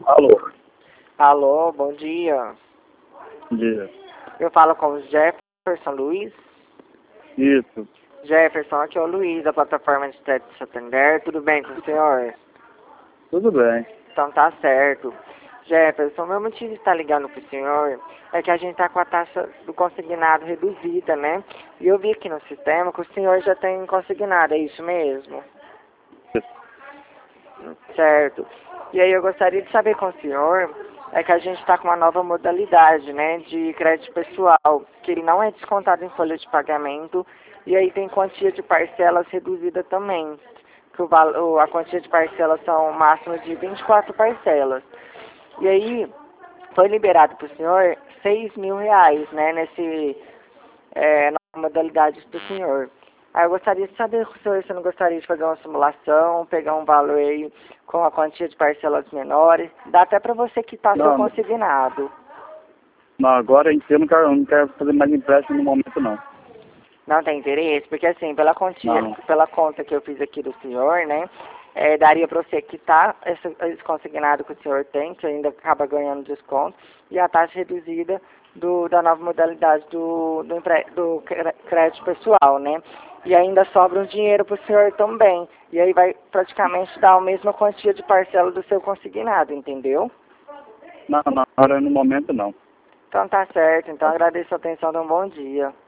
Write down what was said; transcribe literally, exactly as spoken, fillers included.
Alô, Alô, bom dia. bom dia. Eu falo com o Jefferson Luiz. Isso, Jefferson, aqui é o Luiz, da plataforma de Tete Santander. Tudo bem com o senhor? tudo bem. Então tá certo. Jefferson, meu motivo de estar ligando pro senhor é que a gente tá com a taxa do consignado reduzida, né? E eu vi aqui no sistema que o senhor já tem consignado, é isso mesmo? Certo. E aí eu gostaria de saber com o senhor, é que a gente está com uma nova modalidade, né, de crédito pessoal, que ele não é descontado em folha de pagamento, e aí tem quantia de parcelas reduzida também, que o valor, a quantia de parcelas são um máximo de vinte e quatro parcelas. E aí foi liberado para o senhor seis mil reais, né, nesse, é, nova modalidade do senhor. Aí eu gostaria de saber com o senhor se não gostaria de fazer uma simulação, pegar um valor aí com a quantia de parcelas menores. Dá até para você quitar seu Não, consignado. não, agora em si eu não quero, eu não quero fazer mais empréstimo no momento não. Não tem interesse? Porque assim, pela quantia, Não, pela conta que eu fiz aqui do senhor, né? É, daria para você quitar esse, esse consignado que o senhor tem, que ainda acaba ganhando desconto, e a taxa reduzida do, da nova modalidade do, do, empre, do crédito pessoal, né? E ainda sobra um dinheiro para o senhor também. E aí vai praticamente dar a mesma quantia de parcela do seu consignado, entendeu? não, não, agora no momento não. Então tá certo. Então agradeço a atenção. Um bom dia.